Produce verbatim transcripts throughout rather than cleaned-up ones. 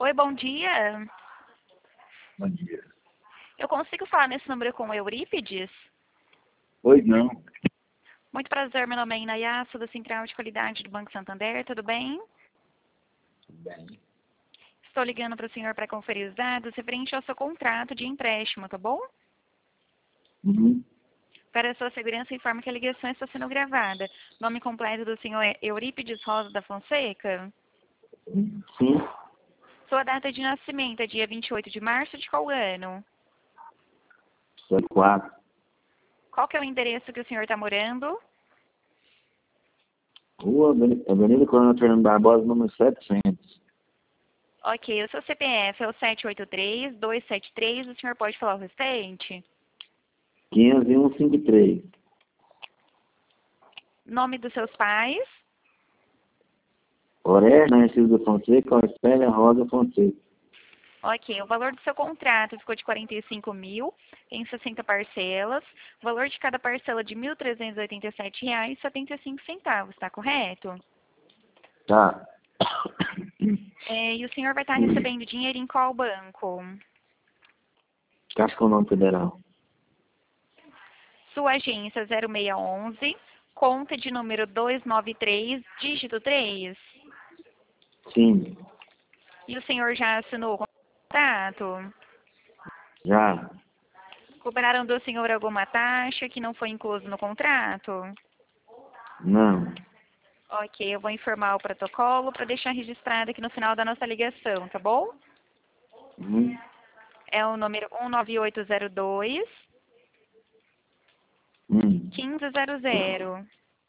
Oi, bom dia. Bom dia. Eu consigo falar nesse número com o Eurípides? Pois não. Muito prazer, meu nome é Inayá, sou da Central de Qualidade do Banco Santander, tudo bem? Tudo bem. Estou ligando para o senhor para conferir os dados referente ao seu contrato de empréstimo, tá bom? Uhum. Para a sua segurança, informo que a ligação está sendo gravada. Nome completo do senhor é Eurípides Rosa da Fonseca? Sim. Sua data de nascimento é dia vinte e oito de março de qual ano? zero quatro. Qual que é o endereço que o senhor está morando? Rua Aveni- Avenida Coronel Fernando Barbosa, número setecentos. Ok, o seu C P F é o sete oito três, dois sete três, o senhor pode falar o restante? quinhentos e um, cinquenta e três. Nome dos seus pais? Oré, Narciso da Fonseca, Orcélia Rosa Fonseca. Ok, o valor do seu contrato ficou de quarenta e cinco mil em sessenta parcelas. O valor de cada parcela de mil trezentos e oitenta e sete reais e setenta e cinco centavos, está correto? Tá. É, e o senhor vai estar recebendo dinheiro em qual banco? Caixa Econômica Federal. Sua agência zero seis onze, conta de número dois nove três, dígito três. Sim. E o senhor já assinou o contrato? Já. Cobraram do senhor alguma taxa que não foi incluso no contrato? Não. Ok, eu vou informar o protocolo para deixar registrado aqui no final da nossa ligação, tá bom? Uhum. É o número um nove oito zero dois, Hum. um cinco zero zero.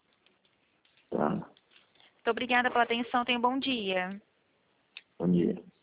Tá. Muito obrigada pela atenção, tenha um bom dia. Bom dia.